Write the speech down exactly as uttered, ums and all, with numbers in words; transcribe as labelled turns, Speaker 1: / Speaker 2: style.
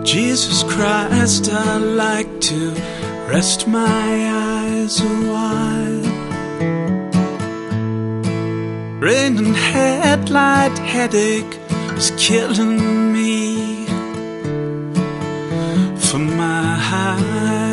Speaker 1: Jesus Christ, I like to rest my eyes a while. Rain and headlight headache is killing me. For my